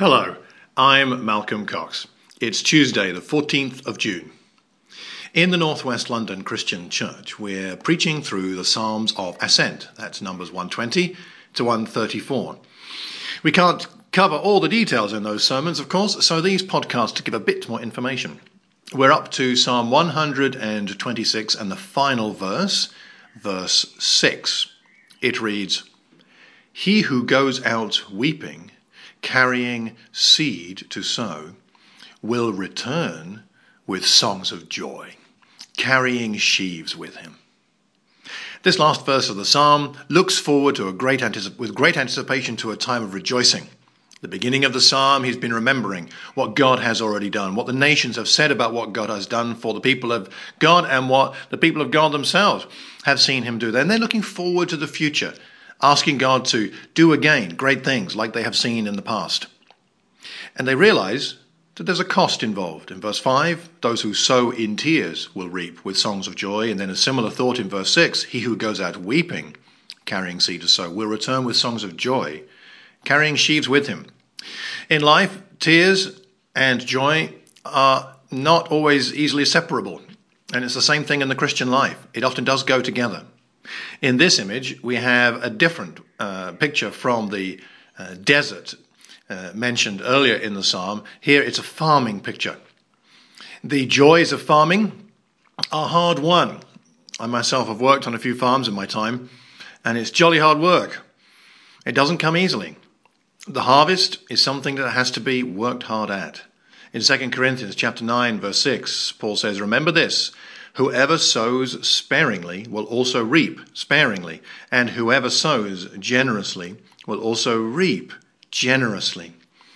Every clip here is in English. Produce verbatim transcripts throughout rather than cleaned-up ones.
Hello, I'm Malcolm Cox. It's Tuesday, the fourteenth of June. In the Northwest London Christian Church, we're preaching through the Psalms of Ascent. That's Numbers one twenty to one thirty-four. We can't cover all the details in those sermons, of course, so these podcasts give a bit more information. We're up to Psalm one twenty-six and the final verse, verse six. It reads, "He who goes out weeping, carrying seed to sow, will return with songs of joy, carrying sheaves with him." This last verse of the psalm looks forward to a great anticip- with great anticipation to a time of rejoicing. The beginning of the psalm, he's been remembering what God has already done, what the nations have said about what God has done for the people of God, and what the people of God themselves have seen him do. Then they're looking forward to the future, asking God to do again great things like they have seen in the past. And they realize that there's a cost involved. In verse five, those who sow in tears will reap with songs of joy. And then a similar thought in verse six, he who goes out weeping, carrying seed to sow, will return with songs of joy, carrying sheaves with him. In life, tears and joy are not always easily separable. And it's the same thing in the Christian life. It often does go together. In this image, we have a different uh, picture from the uh, desert uh, mentioned earlier in the psalm. Here it's a farming picture. The joys of farming are hard won. I myself have worked on a few farms in my time, and it's jolly hard work. It doesn't come easily. The harvest is something that has to be worked hard at. In Second Corinthians chapter nine, verse six, Paul says, "Remember this, whoever sows sparingly will also reap sparingly, and whoever sows generously will also reap generously."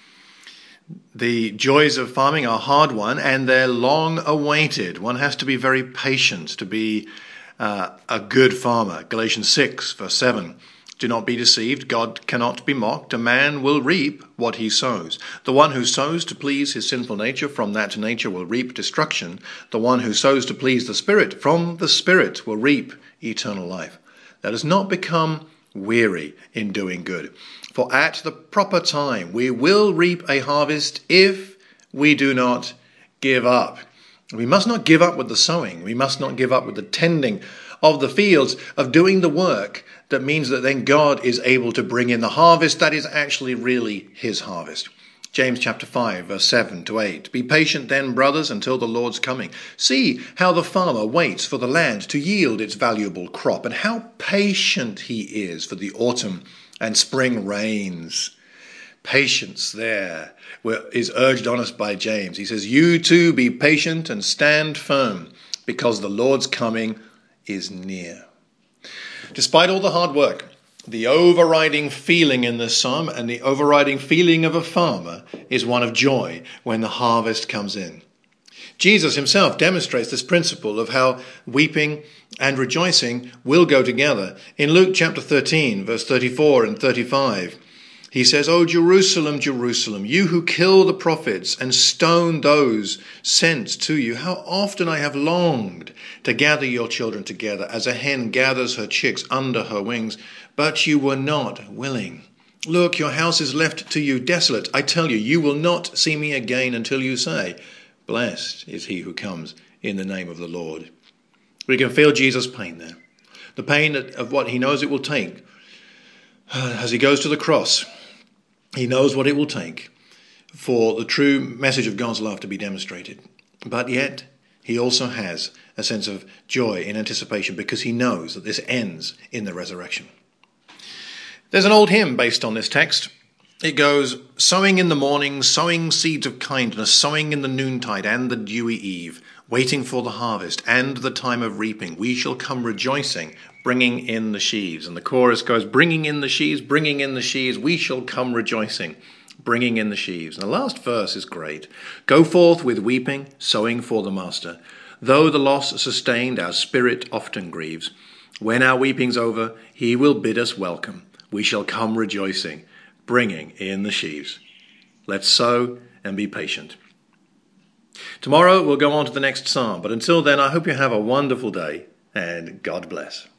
The joys of farming are hard won, and they're long awaited. One has to be very patient to be uh, a good farmer. Galatians six, verse seven. "Do not be deceived, God cannot be mocked. A man will reap what he sows. The one who sows to please his sinful nature, from that nature will reap destruction. The one who sows to please the Spirit, from the Spirit will reap eternal life." Let us not become weary in doing good, for at the proper time we will reap a harvest if we do not give up. We must not give up with the sowing. We must not give up with the tending of the fields, of doing the work that means that then God is able to bring in the harvest that is actually really his harvest. James chapter five, verse seven to eight. "Be patient then, brothers, until the Lord's coming. See how the farmer waits for the land to yield its valuable crop, and how patient he is for the autumn and spring rains." Patience there is urged on us by James. He says, "You too be patient and stand firm, because the Lord's coming is near." Despite all the hard work, the overriding feeling in this psalm and the overriding feeling of a farmer is one of joy when the harvest comes in. Jesus himself demonstrates this principle of how weeping and rejoicing will go together. In Luke chapter thirteen, verse thirty-four and thirty-five, he says, "O Jerusalem, Jerusalem, you who kill the prophets and stone those sent to you, how often I have longed to gather your children together as a hen gathers her chicks under her wings, but you were not willing. Look, your house is left to you desolate. I tell you, you will not see me again until you say, 'Blessed is he who comes in the name of the Lord.'" We can feel Jesus' pain there. The pain of what he knows it will take as he goes to the cross. He knows what it will take for the true message of God's love to be demonstrated. But yet, he also has a sense of joy in anticipation because he knows that this ends in the resurrection. There's an old hymn based on this text. It goes, "Sowing in the morning, sowing seeds of kindness, sowing in the noontide and the dewy eve, waiting for the harvest and the time of reaping, we shall come rejoicing, bringing in the sheaves." And the chorus goes, "Bringing in the sheaves, bringing in the sheaves, we shall come rejoicing, bringing in the sheaves." And the last verse is great. "Go forth with weeping, sowing for the master. Though the loss sustained, our spirit often grieves. When our weeping's over, he will bid us welcome. We shall come rejoicing, bringing in the sheaves." Let's sow and be patient. Tomorrow we'll go on to the next psalm, but until then I hope you have a wonderful day and God bless.